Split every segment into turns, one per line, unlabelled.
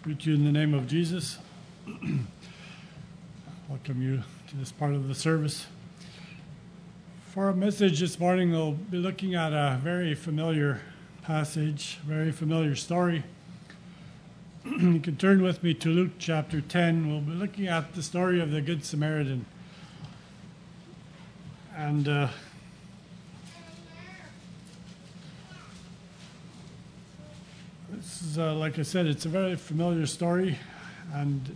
Greet you in the name of Jesus. Welcome you to this part of the service. For our message this morning, we'll be looking at a very familiar passage, very familiar story. You can turn with me to Luke chapter 10. We'll be looking at the story of the Good Samaritan. And this is, like I said, it's a very familiar story, and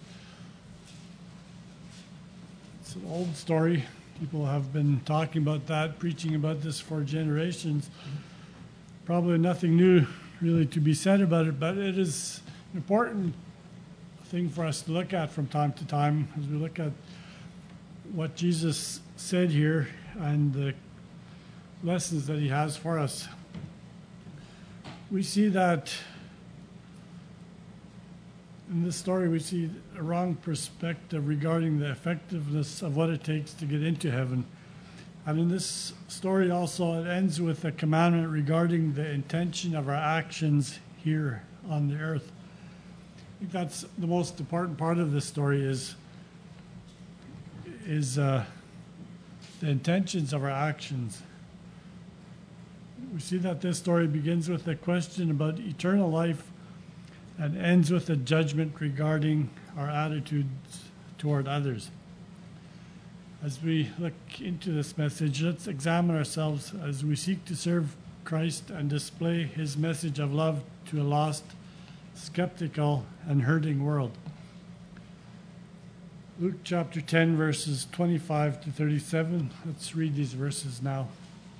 it's an old story. People have been talking about that, preaching about this for generations. Probably nothing new really to be said about it, but it is an important thing for us to look at from time to time as we look at what Jesus said here and the lessons that he has for us. We see that in this story, we see a wrong perspective regarding the effectiveness of what it takes to get into heaven. And in this story also, it ends with a commandment regarding the intention of our actions here on the earth. I think that's the most important part of this story is the intentions of our actions. We see that this story begins with a question about eternal life and ends with a judgment regarding our attitudes toward others. As we look into this message, let's examine ourselves as we seek to serve Christ and display his message of love to a lost, skeptical, and hurting world. Luke chapter 10, verses 25 to 37. Let's read these verses now.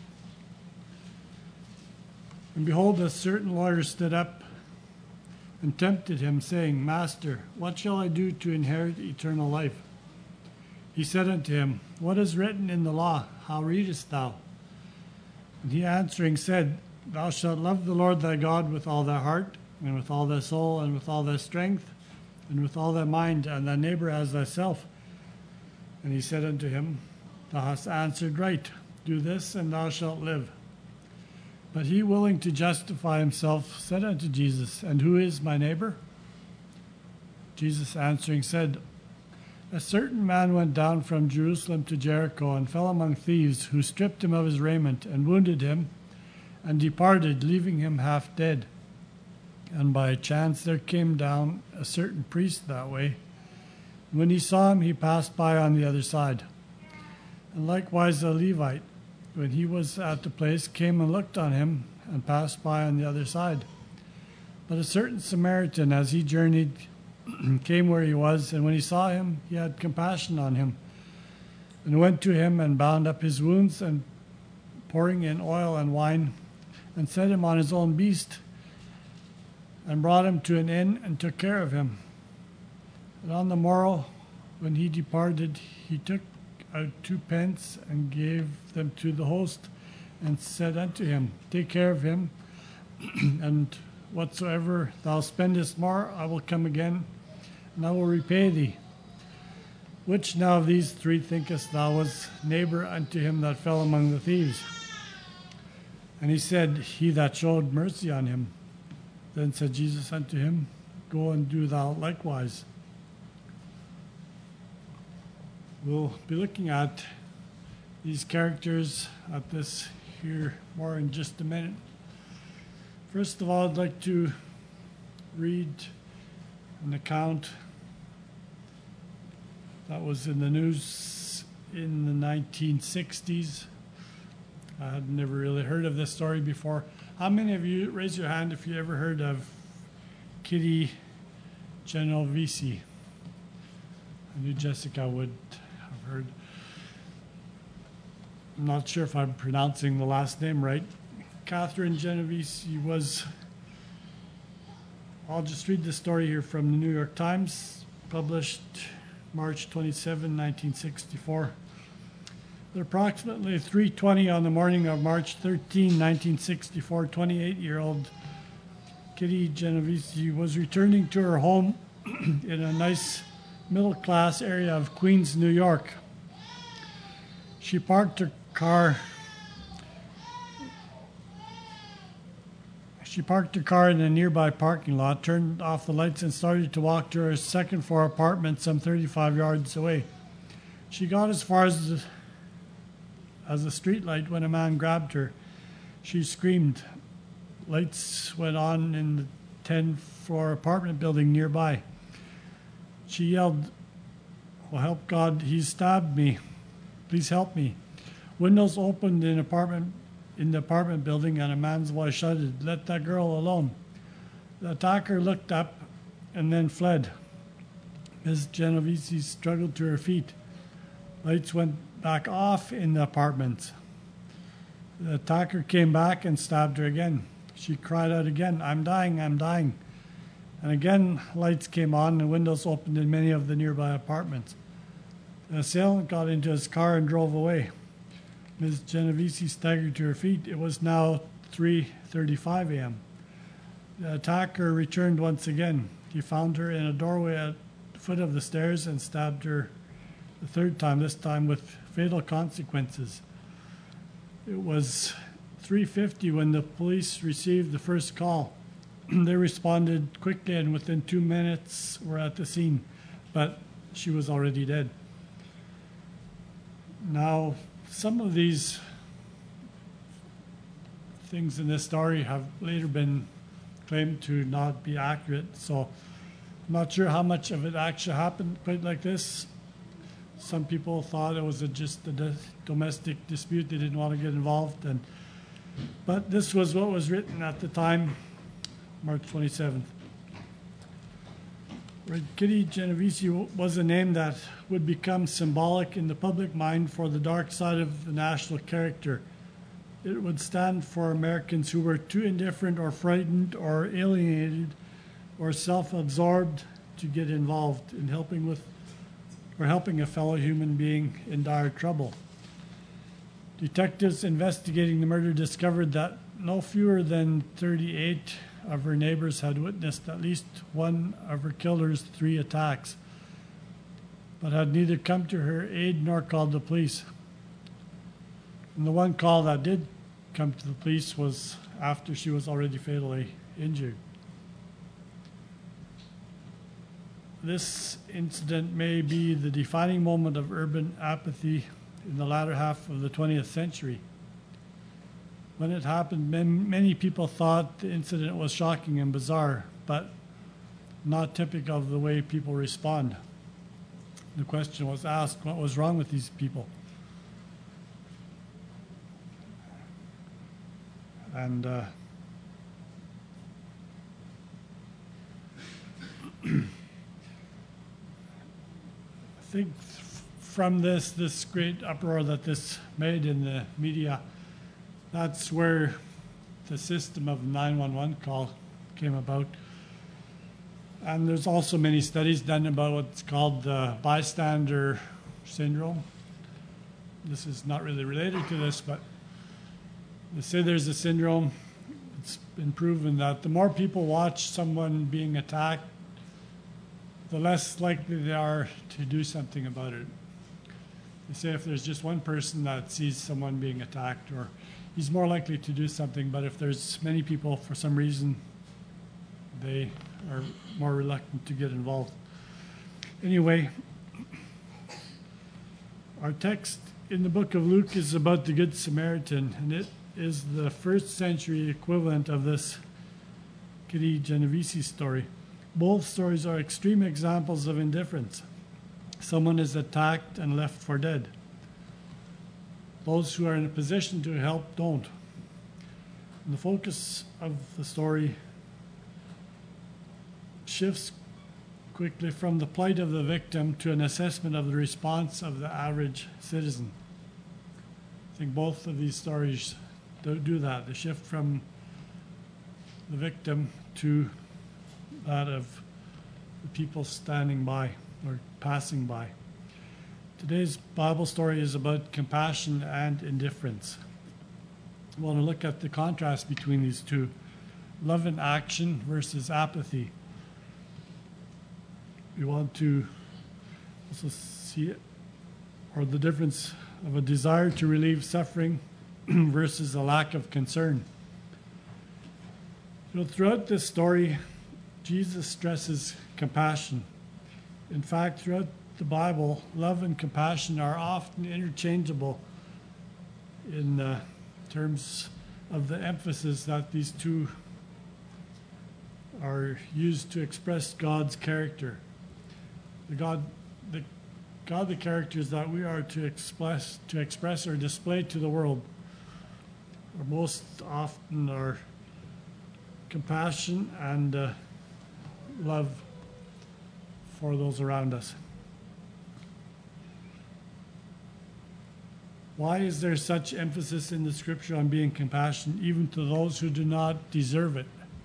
And behold, a certain lawyer stood up and tempted him, saying, Master, what shall I do to inherit eternal life? He said unto him, What is written in the law? How readest thou? And he answering said, Thou shalt love the Lord thy God with all thy heart, and with all thy soul, and with all thy strength, and with all thy mind, and thy neighbor as thyself. And he said unto him, Thou hast answered right. Do this, and thou shalt live. But he, willing to justify himself, said unto Jesus, And who is my neighbor? Jesus answering said, A certain man went down from Jerusalem to Jericho, and fell among thieves, who stripped him of his raiment, and wounded him, and departed, leaving him half dead. And by chance there came down a certain priest that way. When he saw him, he passed by on the other side. And likewise a Levite, when he was at the place, came and looked on him, and passed by on the other side. But a certain Samaritan, as he journeyed, came where he was, and when he saw him, he had compassion on him, and went to him, and bound up his wounds, and pouring in oil and wine, and set him on his own beast, and brought him to an inn, and took care of him. And on the morrow, when he departed, he took out 2 pence, and gave them to the host, and said unto him, Take care of him, and whatsoever thou spendest more, I will come again, and I will repay thee. Which now of these 3 thinkest thou was neighbor unto him that fell among the thieves? And he said, He that showed mercy on him. Then said Jesus unto him, Go and do thou likewise. We'll be looking at these characters at this here more in just a minute. First of all, I'd like to read an account that was in the news in the 1960s. I had never really heard of this story before. How many of you, raise your hand if you ever heard of Kitty Genovese? I knew Jessica would have heard. I'm not sure if I'm pronouncing the last name right. Catherine Genovese was, I'll just read the story here from the New York Times, published March 27, 1964. At approximately 3:20 on the morning of March 13, 1964, 28-year-old Kitty Genovese was returning to her home in a nice middle-class area of Queens, New York. She parked her car She parked her car in a nearby parking lot, turned off the lights, and started to walk to her second floor apartment some 35 yards away. She got as far as a street light when a man grabbed her. She screamed. Lights went on in the 10-floor apartment building nearby. She yelled, "Oh, help God, he stabbed me. Please help me." Windows opened in the apartment building, and a man's voice shouted, "Let that girl alone." The attacker looked up and then fled. Ms. Genovese struggled to her feet. Lights went back off in the apartment. The attacker came back and stabbed her again. She cried out again, "I'm dying, I'm dying." And again, lights came on and windows opened in many of the nearby apartments. The assailant got into his car and drove away. Ms. Genovese staggered to her feet. It was now 3:35 a.m. The attacker returned once again. He found her in a doorway at the foot of the stairs and stabbed her the third time, this time with fatal consequences. It was 3:50 when the police received the first call. They responded quickly and within 2 minutes were at the scene, but she was already dead. Now, some of these things in this story have later been claimed to not be accurate, so I'm not sure how much of it actually happened quite like this. Some people thought it was just a domestic dispute. They didn't want to get involved, but this was what was written at the time, March 27th. Right, Kitty Genovese was a name that would become symbolic in the public mind for the dark side of the national character. It would stand for Americans who were too indifferent or frightened or alienated or self-absorbed to get involved in helping a fellow human being in dire trouble. Detectives investigating the murder discovered that no fewer than 38 of her neighbors had witnessed at least one of her killer's 3 attacks, but had neither come to her aid nor called the police. And the one call that did come to the police was after she was already fatally injured. This incident may be the defining moment of urban apathy in the latter half of the 20th century. When it happened, many people thought the incident was shocking and bizarre, but not typical of the way people respond. The question was asked, what was wrong with these people? And I think from this great uproar that this made in the media, that's where the system of 911 call came about. And there's also many studies done about what's called the bystander syndrome. This is not really related to this, but they say there's a syndrome. It's been proven that the more people watch someone being attacked, the less likely they are to do something about it. They say if there's just one person that sees someone being attacked, or he's more likely to do something, but if there's many people, for some reason, they are more reluctant to get involved. Anyway, our text in the book of Luke is about the Good Samaritan, and it is the first century equivalent of this Kitty Genovese story. Both stories are extreme examples of indifference. Someone is attacked and left for dead. Those who are in a position to help don't. And the focus of the story shifts quickly from the plight of the victim to an assessment of the response of the average citizen. I think both of these stories do that. They shift from the victim to that of the people standing by or passing by. Today's Bible story is about compassion and indifference. I want to look at the contrast between these two, love and action versus apathy. We want to also see it, or the difference of a desire to relieve suffering versus a lack of concern. Throughout this story, Jesus stresses compassion. In fact, throughout the Bible, love and compassion are often interchangeable in terms of the emphasis that these two are used to express God's character. The characters that we are to express or display to the world are most often are compassion and love for those around us. Why is there such emphasis in the scripture on being compassionate even to those who do not deserve it?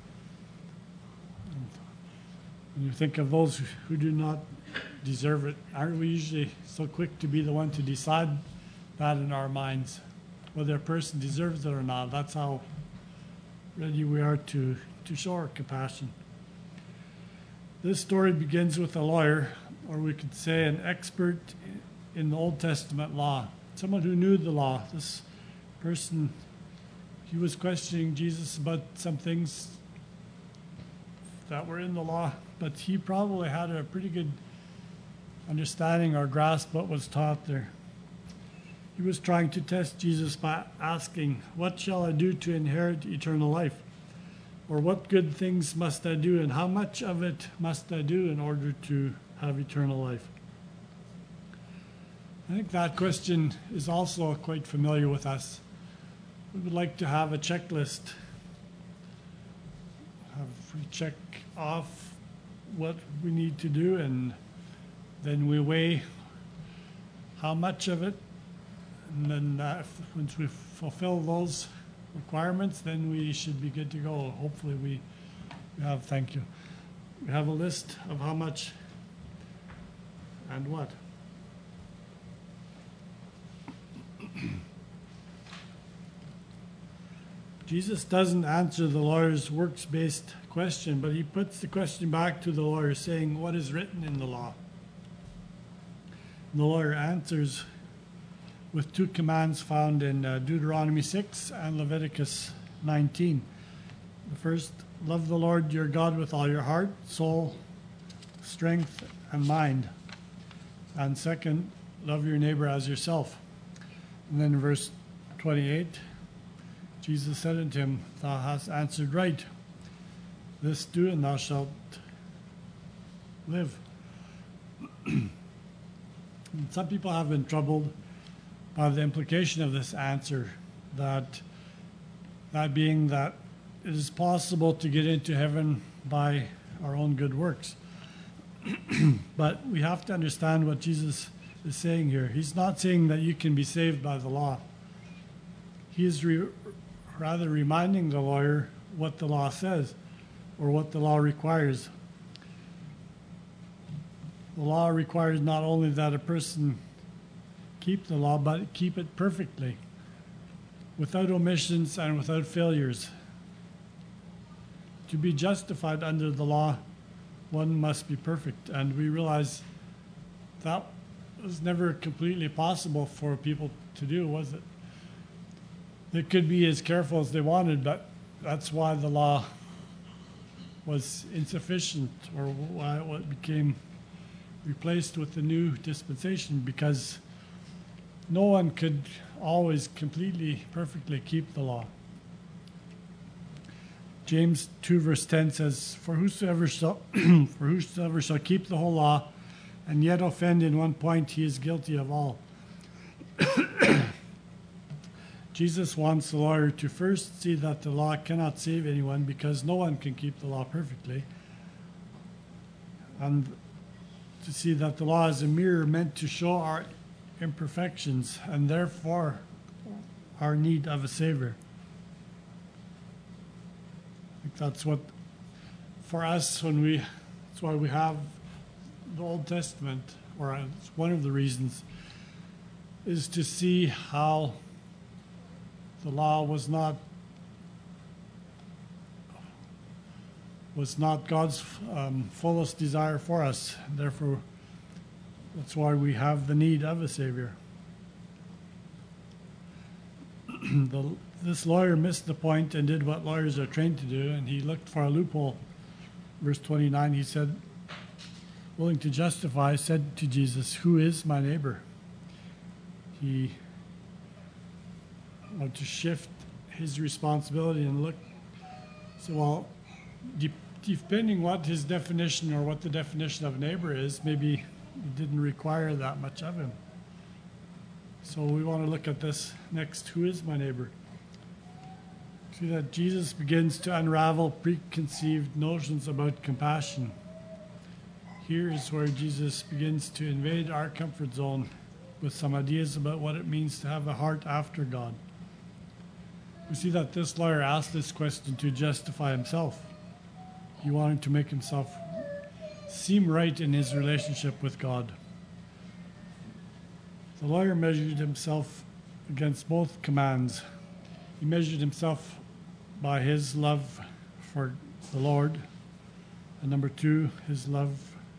When you think of those who do not deserve it, aren't we usually so quick to be the one to decide that in our minds, whether a person deserves it or not? That's how ready we are to show our compassion. This story begins with a lawyer, or we could say an expert in the Old Testament law, someone who knew the law. This person, he was questioning Jesus about some things that were in the law, but he probably had a pretty good understanding or grasp what was taught there. He was trying to test Jesus by asking, "What shall I do to inherit eternal life?" Or what good things must I do, and how much of it must I do in order to have eternal life? I think that question is also quite familiar with us. We would like to have a checklist. We check off what we need to do, and then we weigh how much of it, and then once we fulfill those requirements, then we should be good to go. Hopefully we have, thank you. We have a list of how much and what. Jesus doesn't answer the lawyer's works-based question, but he puts the question back to the lawyer, saying, "What is written in the law?" And the lawyer answers with two commands found in Deuteronomy 6 and Leviticus 19. The first, love the Lord your God with all your heart, soul, strength, and mind. And second, love your neighbor as yourself. And then in verse 28, Jesus said unto him, "Thou hast answered right. This do, and thou shalt live." And some people have been troubled by the implication of this answer, that being that it is possible to get into heaven by our own good works. But we have to understand what Jesus is saying here. He's not saying that you can be saved by the law. He is rather reminding the lawyer what the law says, or what the law requires. The law requires not only that a person keep the law, but keep it perfectly, without omissions and without failures. To be justified under the law, one must be perfect, and we realize that was never completely possible for people to do, was it? They could be as careful as they wanted, but that's why the law was insufficient, or why it became replaced with the new dispensation, because no one could always completely, perfectly keep the law. James 2 verse 10 says, for whosoever shall keep the whole law and yet offend in one point, he is guilty of all. Jesus wants the lawyer to first see that the law cannot save anyone, because no one can keep the law perfectly, and to see that the law is a mirror meant to show our imperfections and therefore our need of a Savior. I think that's what, for us, that's why we have the Old Testament, or it's one of the reasons, is to see how the law was not God's fullest desire for us. Therefore, that's why we have the need of a Savior. The this lawyer missed the point and did what lawyers are trained to do, and he looked for a loophole. Verse 29, he said, willing to justify, said to Jesus, "Who is my neighbor?" He wanted to shift his responsibility and look. So, well, depending what his definition or what the definition of neighbor is, maybe it didn't require that much of him. So we want to look at this next. Who is my neighbor? See that Jesus begins to unravel preconceived notions about compassion. Here is where Jesus begins to invade our comfort zone with some ideas about what it means to have a heart after God. We see that this lawyer asked this question to justify himself. He wanted to make himself seem right in his relationship with God. The lawyer measured himself against both commands. He measured himself by his love for the Lord, and number two, his love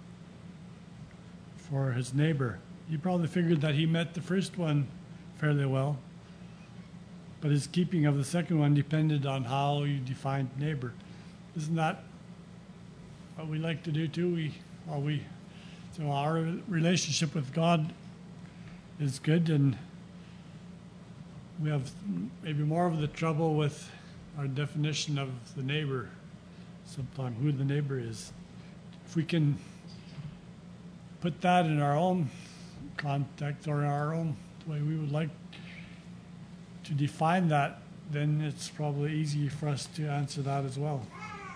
for his neighbor. He probably figured that he met the first one fairly well, but his keeping of the second one depended on how you defined neighbor. Isn't that what we like to do too? So our relationship with God is good, and we have maybe more of the trouble with our definition of the neighbor, sometimes who the neighbor is. If we can put that in our own context or in our own way we would like to define that, then it's probably easy for us to answer that as well.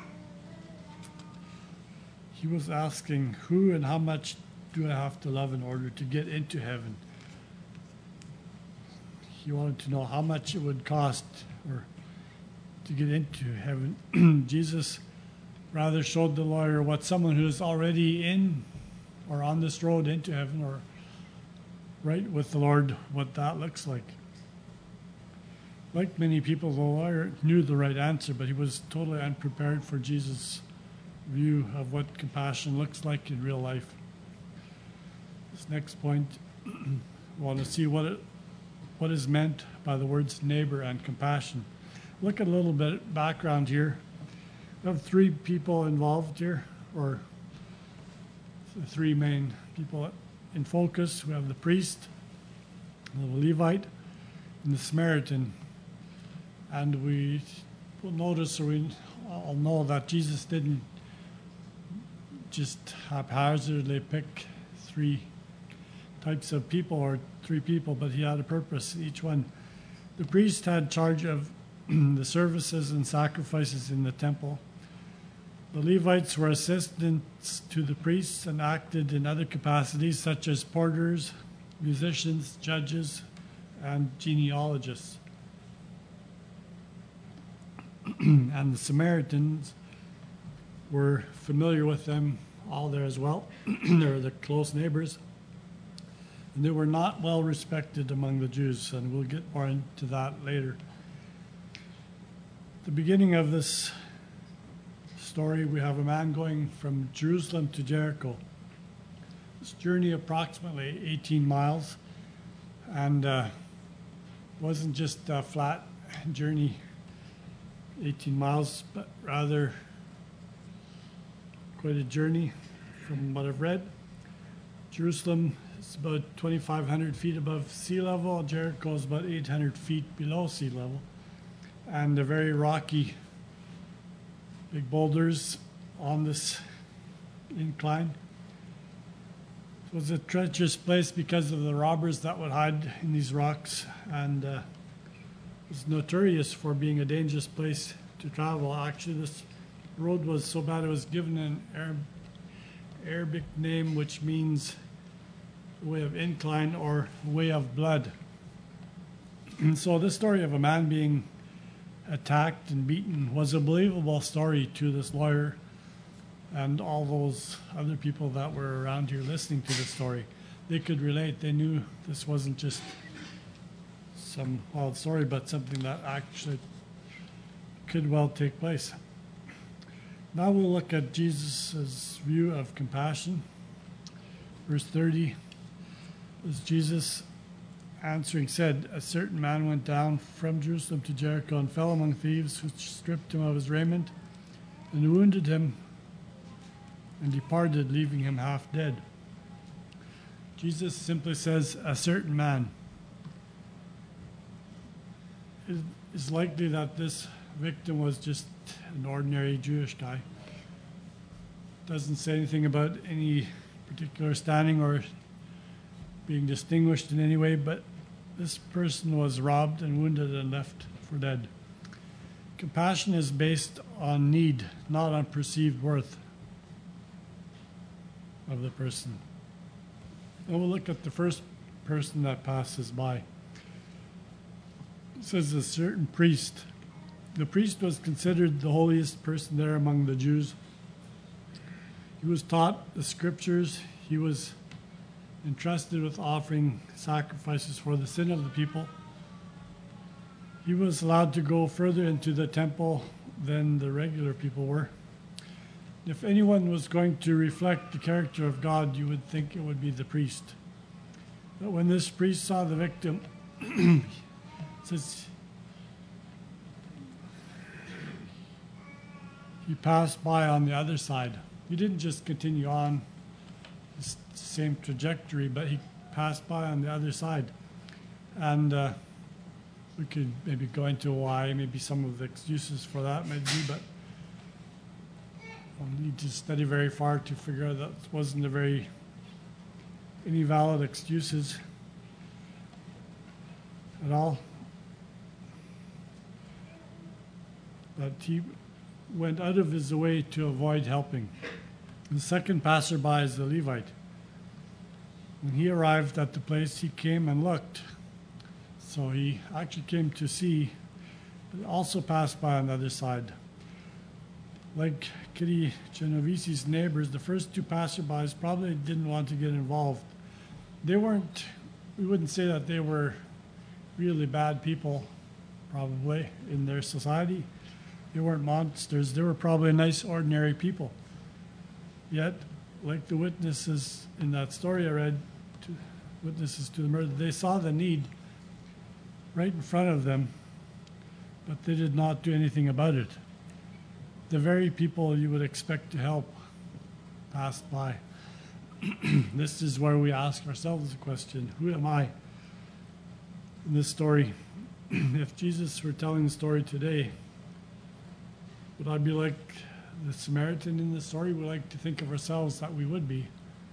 He was asking, who and how much do I have to love in order to get into heaven? He wanted to know how much it would cost or to get into heaven. Jesus rather showed the lawyer what someone who is already in or on this road into heaven or right with the Lord, what that looks like. Like many people, the lawyer knew the right answer, but he was totally unprepared for Jesus' view of what compassion looks like in real life. This next point, we want to see what is meant by the words neighbor and compassion. Look at a little bit of background here. We have three people involved here, or the three main people in focus. We have the priest, the Levite, and the Samaritan. And we will notice, or we all know, that Jesus didn't just haphazardly pick three types of people or three people, but he had a purpose, each one. The priest had charge of the services and sacrifices in the temple. The Levites were assistants to the priests and acted in other capacities such as porters, musicians, judges, and genealogists. And the Samaritans were familiar with them all there as well. They were the close neighbors. And they were not well respected among the Jews, and we'll get more into that later. At the beginning of this story, we have a man going from Jerusalem to Jericho. This journey approximately 18 miles, and wasn't just a flat journey, 18 miles, but rather quite a journey from what I've read. Jerusalem is about 2,500 feet above sea level. Jericho is about 800 feet below sea level. And they're very rocky, big boulders on this incline. It was a treacherous place because of the robbers that would hide in these rocks, and it was notorious for being a dangerous place to travel. Actually, this road was so bad it was given an Arabic name, which means way of incline or way of blood. And so this story of a man being attacked and beaten was a believable story to this lawyer and all those other people that were around here listening to the story. They could relate. They knew this wasn't just some wild story, but something that actually could well take place. Now we'll look at Jesus' view of compassion. Verse 30 is Jesus answering said, a certain man went down from Jerusalem to Jericho and fell among thieves, who stripped him of his raiment and wounded him and departed, leaving him half dead. Jesus simply says, a certain man. It's likely that this victim was just an ordinary Jewish guy. Doesn't say anything about any particular standing or being distinguished in any way, but this person was robbed and wounded and left for dead. Compassion is based on need, not on perceived worth of the person. And we'll look at the first person that passes by. It says a certain priest. The priest was considered the holiest person there among the Jews. He was taught the scriptures. He was entrusted with offering sacrifices for the sin of the people. He was allowed to go further into the temple than the regular people were. If anyone was going to reflect the character of God, you would think it would be the priest. But when this priest saw the victim, it says he passed by on the other side. He didn't just continue on the same trajectory, but he passed by on the other side. And we could maybe go into why, maybe some of the excuses for that might be, but we'll need to study very far to figure out that wasn't any valid excuses at all. But he went out of his way to avoid helping. The second passerby is the Levite. When he arrived at the place, he came and looked. So he actually came to see, but also passed by on the other side. Like Kitty Genovese's neighbors, the first two passerbys probably didn't want to get involved. We wouldn't say that they were really bad people, probably, in their society. They weren't monsters. They were probably nice, ordinary people. Yet, like the witnesses in that story I read, witnesses to the murder, they saw the need right in front of them, but they did not do anything about it. The very people you would expect to help passed by. This is where we ask ourselves the question, who am I in this story? If Jesus were telling the story today, would I be like the Samaritan in the story? We like to think of ourselves that we would be.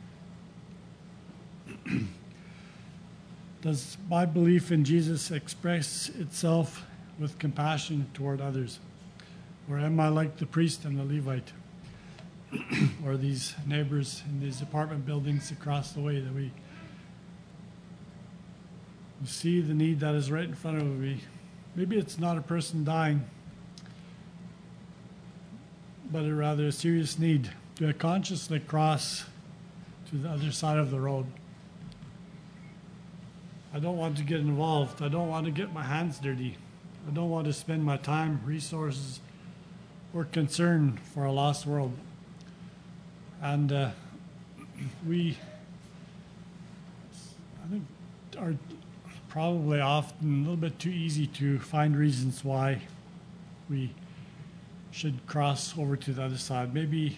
Does my belief in Jesus express itself with compassion toward others? Or am I like the priest and the Levite? Or these neighbors in these apartment buildings across the way that we see the need that is right in front of me. Maybe it's not a person dying, but a rather serious need. Do I consciously cross to the other side of the road? I don't want to get involved. I don't want to get my hands dirty. I don't want to spend my time, resources, or concern for a lost world. And we, I think, are probably often a little bit too easy to find reasons why we should cross over to the other side. Maybe,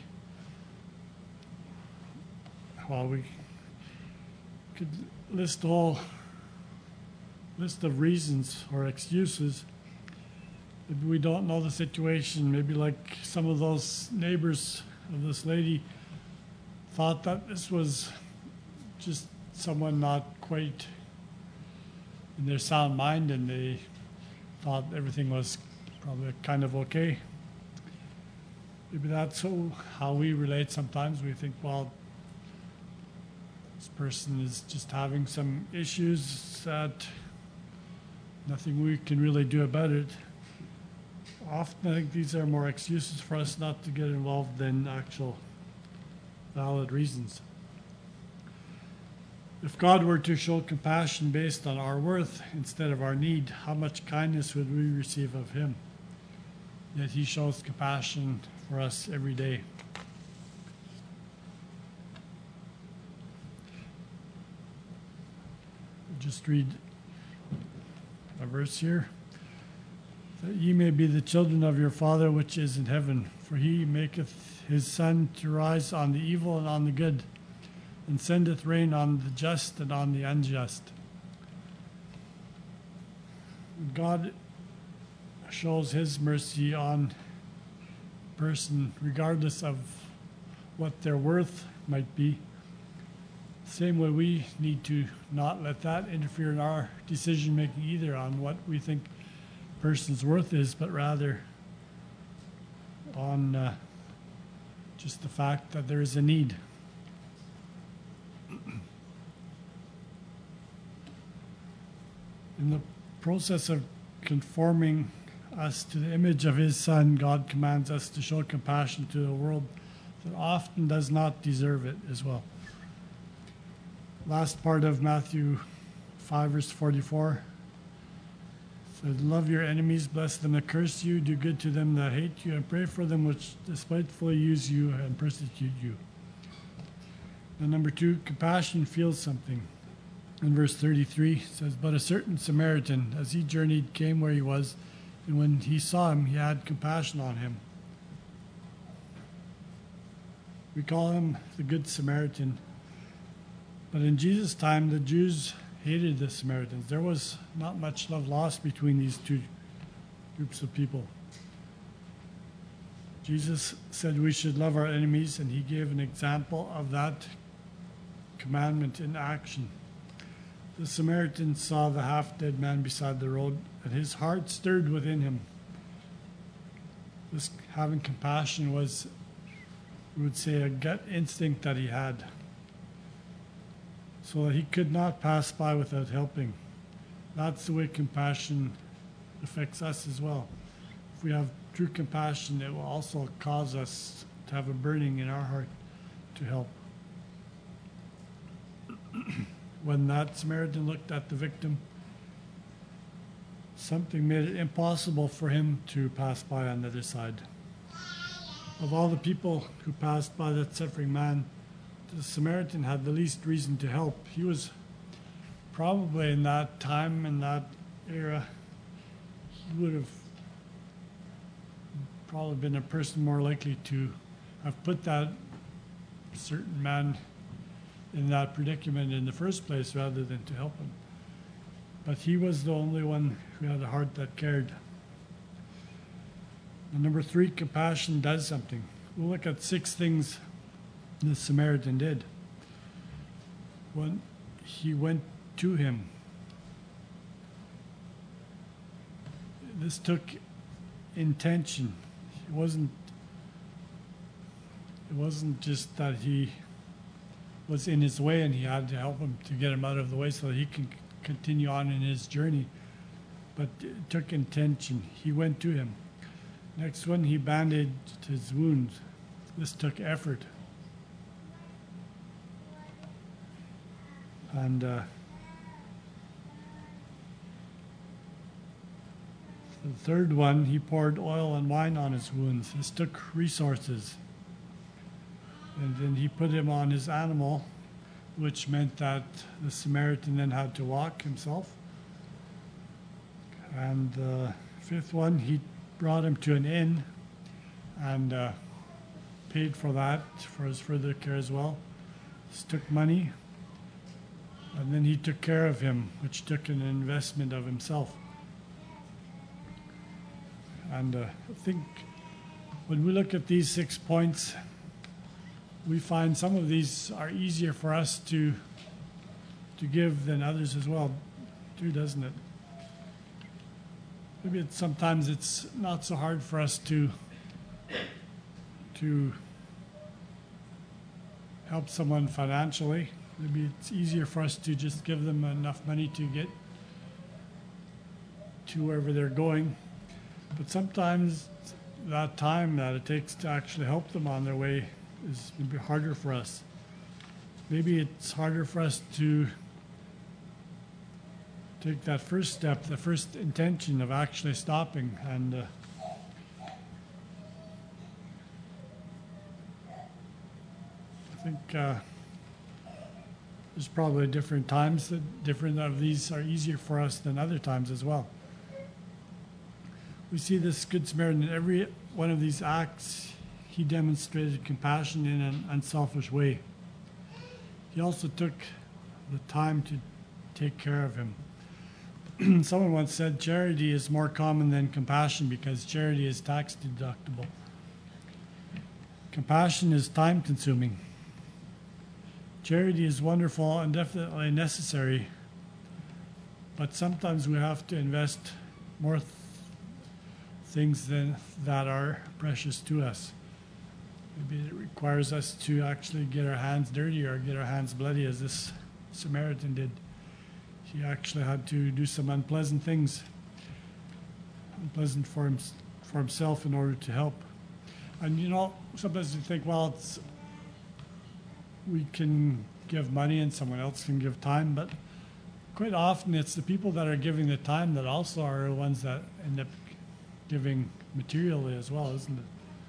well, we could list a whole list of reasons or excuses. Maybe we don't know the situation. Maybe like some of those neighbors of this lady thought that this was just someone not quite in their sound mind, and they thought everything was probably kind of okay. Maybe that's how we relate sometimes. We think, well, this person is just having some issues that nothing we can really do about it. Often I think these are more excuses for us not to get involved than actual valid reasons. If God were to show compassion based on our worth instead of our need, how much kindness would we receive of Him? Yet He shows compassion for us every day. Just read verse here, that ye may be the children of your Father which is in heaven. For he maketh his sun to rise on the evil and on the good, and sendeth rain on the just and on the unjust. God shows his mercy on a person regardless of what their worth might be. Same way we need to not let that interfere in our decision making either on what we think a person's worth is, but rather on just the fact that there is a need. In the process of conforming us to the image of his Son, God commands us to show compassion to a world that often does not deserve it as well. Last part of Matthew 5, verse 44 said, love your enemies, bless them that curse you, do good to them that hate you, and pray for them which despitefully use you and persecute you. And number 2, compassion feels something. In verse 33 it says, but a certain Samaritan, as he journeyed, came where he was, and when he saw him, he had compassion on him. We call him the Good Samaritan. But in Jesus' time, the Jews hated the Samaritans. There was not much love lost between these two groups of people. Jesus said we should love our enemies, and he gave an example of that commandment in action. The Samaritan saw the half-dead man beside the road, and his heart stirred within him. This having compassion was, we would say, a gut instinct that he had, so that he could not pass by without helping. That's the way compassion affects us as well. If we have true compassion, it will also cause us to have a burning in our heart to help. When that Samaritan looked at the victim, something made it impossible for him to pass by on the other side. Of all the people who passed by that suffering man, the Samaritan had the least reason to help. He was probably in that time, in that era, he would have probably been a person more likely to have put that certain man in that predicament in the first place rather than to help him. But he was the only one who had a heart that cared. And number 3, compassion does something. We'll look at 6 things the Samaritan did. When he went to him, this took intention. It wasn't just that he was in his way and he had to help him to get him out of the way so that he can continue on in his journey. But it took intention. He went to him. Next one, he bandaged his wounds. This took effort. And the third one, he poured oil and wine on his wounds. This took resources. And then he put him on his animal, which meant that the Samaritan then had to walk himself. And the 5th one, he brought him to an inn and paid for that, for his further care as well. This took money. And then he took care of him, which took an investment of himself. And I think when we look at these 6 points, we find some of these are easier for us to give than others as well, too, doesn't it? Maybe sometimes it's not so hard for us to help someone financially. Maybe it's easier for us to just give them enough money to get to wherever they're going. But sometimes that time that it takes to actually help them on their way is maybe harder for us. Maybe it's harder for us to take that first step, the first intention of actually stopping. And I think there's probably different times that different of these are easier for us than other times as well. We see this Good Samaritan in every one of these acts. He demonstrated compassion in an unselfish way. He also took the time to take care of him. Someone once said charity is more common than compassion because charity is tax deductible. Compassion is time consuming. Charity is wonderful and definitely necessary, but sometimes we have to invest more things that are precious to us. Maybe it requires us to actually get our hands dirty or get our hands bloody, as this Samaritan did. He actually had to do some unpleasant things, unpleasant for himself in order to help. And sometimes you think, well, we can give money and someone else can give time, but quite often it's the people that are giving the time that also are the ones that end up giving materially as well, isn't it?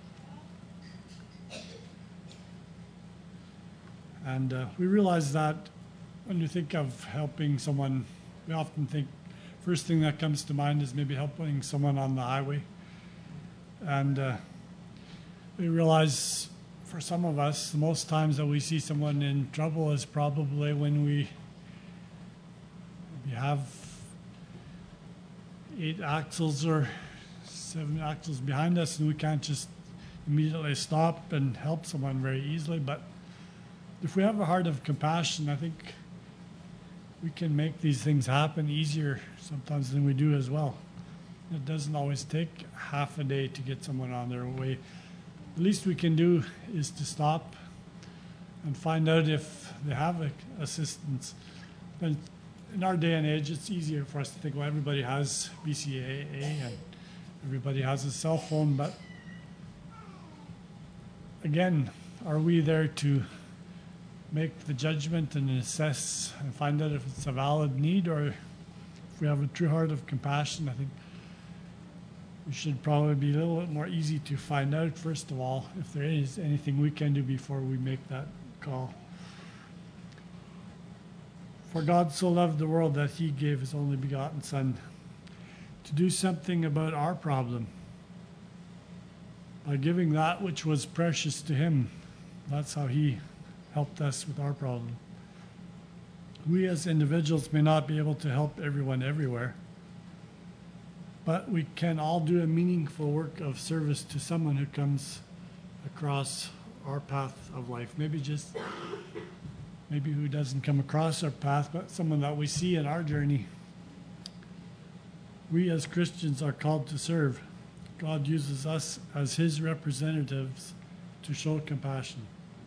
And we realize that when you think of helping someone, we often think first thing that comes to mind is maybe helping someone on the highway. And we realize for some of us, the most times that we see someone in trouble is probably when we have 8 axles or 7 axles behind us and we can't just immediately stop and help someone very easily. But if we have a heart of compassion, I think we can make these things happen easier sometimes than we do as well. It doesn't always take half a day to get someone on their way. The least we can do is to stop and find out if they have assistance. But in our day and age, it's easier for us to think, well, everybody has BCAA and everybody has a cell phone. But again, are we there to make the judgment and assess and find out if it's a valid need, or if we have a true heart of compassion? I think we should probably be a little bit more easy to find out, first of all, if there is anything we can do before we make that call. For God so loved the world that he gave his only begotten Son to do something about our problem by giving that which was precious to him. That's how he helped us with our problem. We as individuals may not be able to help everyone everywhere, but we can all do a meaningful work of service to someone who comes across our path of life. Maybe who doesn't come across our path, but someone that we see in our journey. We as Christians are called to serve. God uses us as his representatives to show compassion.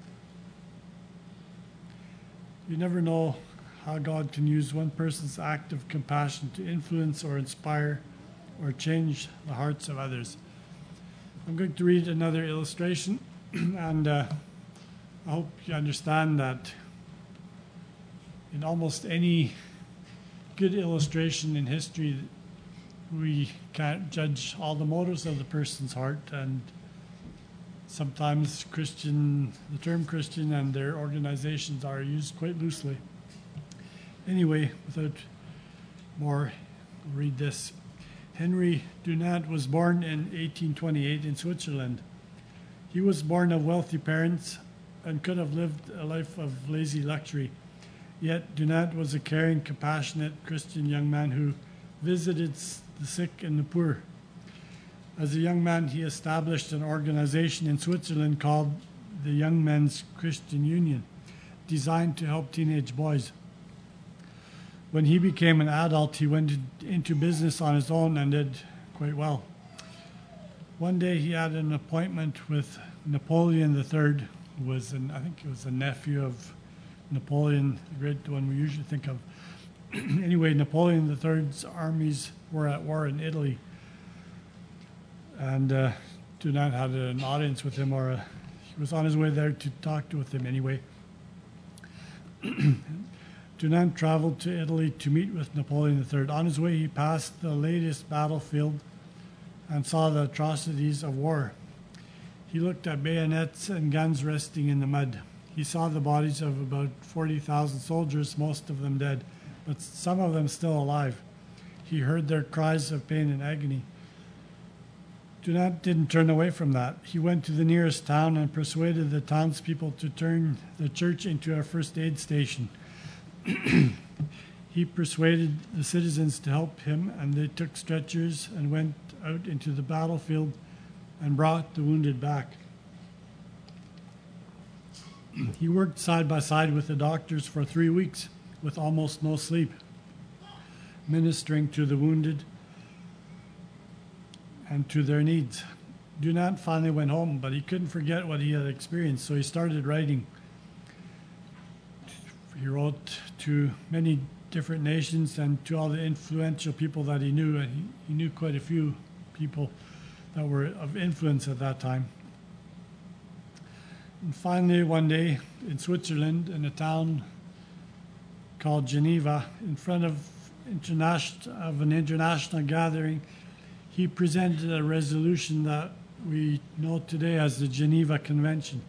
You never know how God can use one person's act of compassion to influence or inspire or change the hearts of others. I'm going to read another illustration, and I hope you understand that in almost any good illustration in history, we can't judge all the motives of the person's heart, and sometimes the term Christian and their organizations are used quite loosely. Anyway, without more, I'll read this. Henry Dunant was born in 1828 in Switzerland. He was born of wealthy parents and could have lived a life of lazy luxury. Yet Dunant was a caring, compassionate Christian young man who visited the sick and the poor. As a young man, he established an organization in Switzerland called the Young Men's Christian Union, designed to help teenage boys. When he became an adult, he went into business on his own and did quite well. One day he had an appointment with Napoleon III, who was I think he was a nephew of Napoleon, the great one we usually think of. Anyway, Napoleon III's armies were at war in Italy. And Dunant had an audience with him, or he was on his way there to talk with him anyway. Dunant traveled to Italy to meet with Napoleon III. On his way, he passed the latest battlefield and saw the atrocities of war. He looked at bayonets and guns resting in the mud. He saw the bodies of about 40,000 soldiers, most of them dead, but some of them still alive. He heard their cries of pain and agony. Dunant didn't turn away from that. He went to the nearest town and persuaded the townspeople to turn the church into a first aid station. He persuaded the citizens to help him, and they took stretchers and went out into the battlefield and brought the wounded back. He worked side by side with the doctors for 3 weeks with almost no sleep, ministering to the wounded and to their needs. Dunant finally went home, but he couldn't forget what he had experienced, so he started writing. He wrote to many different nations and to all the influential people that he knew, and he knew quite a few people that were of influence at that time. And finally, one day in Switzerland, in a town called Geneva, in front of an international gathering, he presented a resolution that we know today as the Geneva Convention.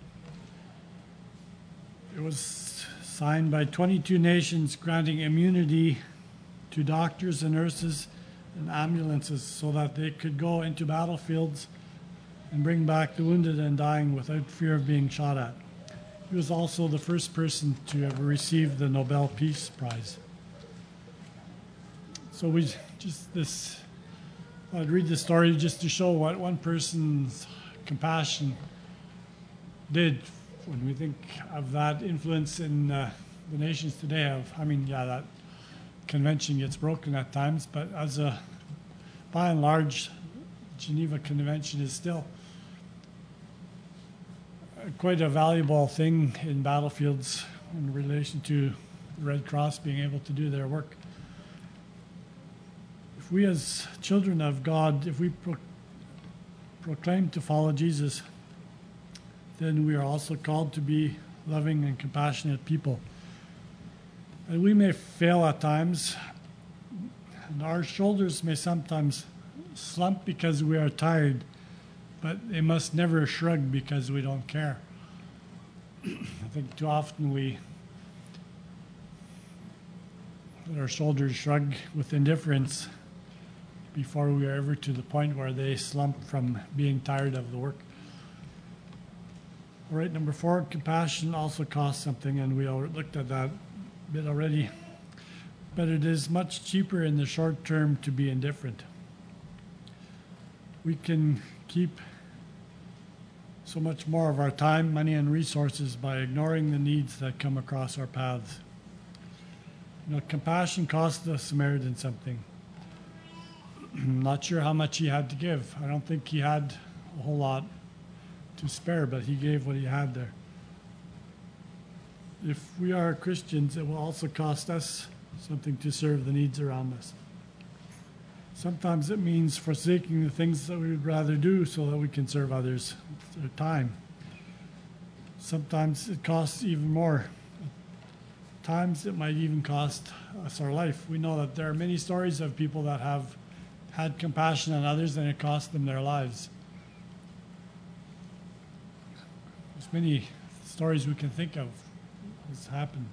It was signed by 22 nations granting immunity to doctors and nurses and ambulances so that they could go into battlefields and bring back the wounded and dying without fear of being shot at. He was also the first person to ever receive the Nobel Peace Prize. So I'd read the story just to show what one person's compassion did when we think of that influence in the nations today. That convention gets broken at times, but by and large, Geneva Convention is still quite a valuable thing in battlefields in relation to the Red Cross being able to do their work. If we as children of God, if we proclaim to follow Jesus, then we are also called to be loving and compassionate people. And we may fail at times, and our shoulders may sometimes slump because we are tired, but they must never shrug because we don't care. I think too often we let our shoulders shrug with indifference before we are ever to the point where they slump from being tired of the work. All right, number 4, compassion also costs something, and we looked at that a bit already. But it is much cheaper in the short term to be indifferent. We can keep so much more of our time, money, and resources by ignoring the needs that come across our paths. Compassion cost the Samaritan something. I'm not sure how much he had to give. I don't think he had a whole lot to spare, but he gave what he had there. If we are Christians, it will also cost us something to serve the needs around us. Sometimes it means forsaking the things that we would rather do so that we can serve others. It's their time. Sometimes it costs even more. At times it might even cost us our life. We know that there are many stories of people that have had compassion on others and it cost them their lives. There's many stories we can think of has happened.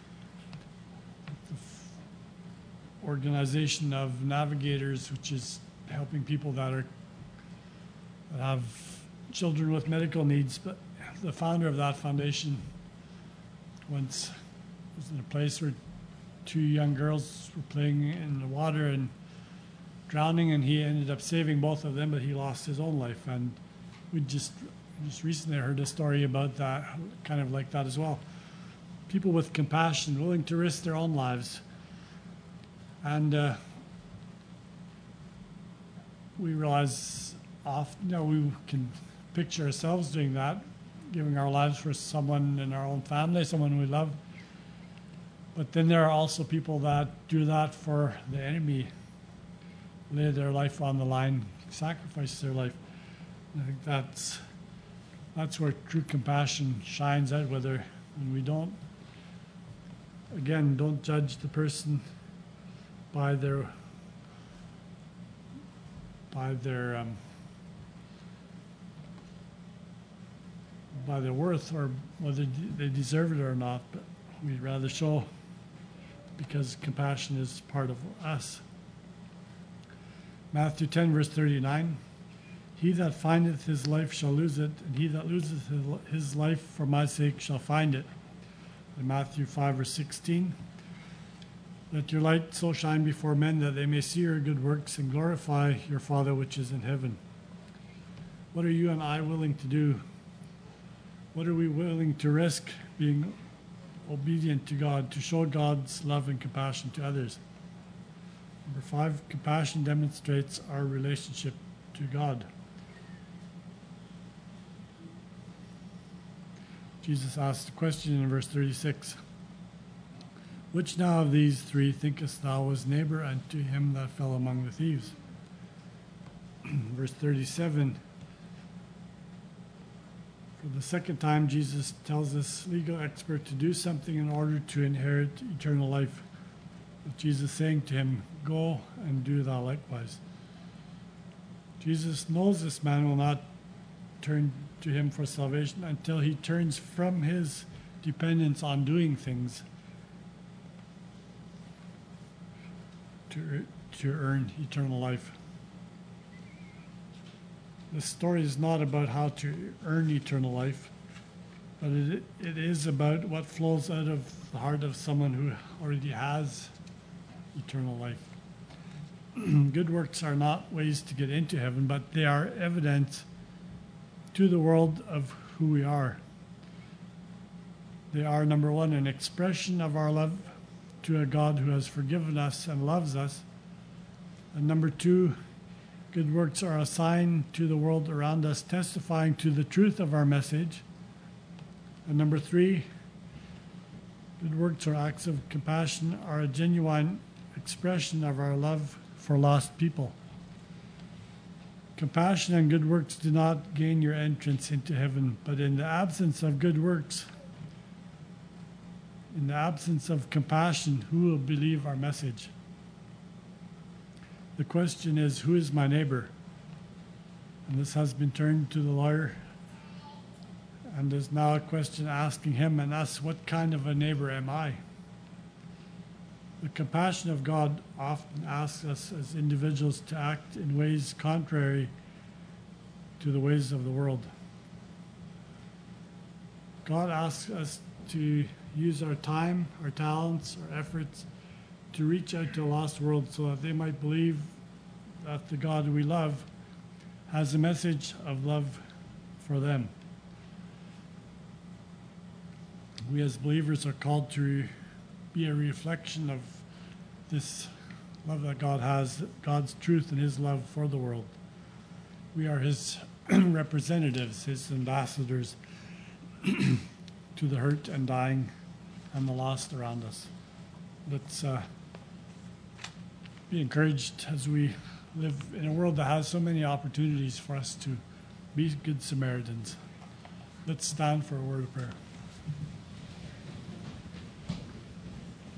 The organization of Navigators, which is helping people that have children with medical needs, but the founder of that foundation once was in a place where 2 young girls were playing in the water and drowning, and he ended up saving both of them, but he lost his own life. And we just recently heard a story about that, kind of like that as well. People with compassion, willing to risk their own lives. And we realize often, we can picture ourselves doing that, giving our lives for someone in our own family, someone we love. But then there are also people that do that for the enemy, lay their life on the line, sacrifice their life. And I think that's where true compassion shines out, when we don't judge the person by their worth or whether they deserve it or not, but we'd rather show, because compassion is part of us. Matthew 10, verse 39, He that findeth his life shall lose it, and he that loseth his life for my sake shall find it. In Matthew 5 verse 16, let your light so shine before men that they may see your good works and glorify your Father which is in heaven. What are you and I willing to do? What are we willing to risk being obedient to God, to show God's love and compassion to others? Number 5, compassion demonstrates our relationship to God. Jesus asked the question in verse 36, which now of these three thinkest thou was neighbor unto him that fell among the thieves? Verse 37, for the second time Jesus tells this legal expert to do something in order to inherit eternal life, with Jesus saying to him, go and do thou likewise. Jesus knows this man will not turn to him for salvation until he turns from his dependence on doing things to earn eternal life. This story is not about how to earn eternal life, but it is about what flows out of the heart of someone who already has eternal life. Good works are not ways to get into heaven, but they are evidence to the world of who we are. They are, number one, an expression of our love to a God who has forgiven us and loves us. And number two, good works are a sign to the world around us, testifying to the truth of our message. And number three, good works or acts of compassion are a genuine expression of our love for lost people. Compassion and good works do not gain your entrance into heaven, but in the absence of good works, in the absence of compassion, who will believe our message? The question is, who is my neighbor? And this has been turned to the lawyer, and there's now a question asking him and us, what kind of a neighbor am I? The compassion of God often asks us as individuals to act in ways contrary to the ways of the world. God asks us to use our time, our talents, our efforts to reach out to a lost world so that they might believe that the God we love has a message of love for them. We as believers are called to be a reflection of this love that God has, God's truth and his love for the world. We are his representatives, his ambassadors to the hurt and dying and the lost around us. Let's be encouraged as we live in a world that has so many opportunities for us to be good Samaritans. Let's stand for a word of prayer.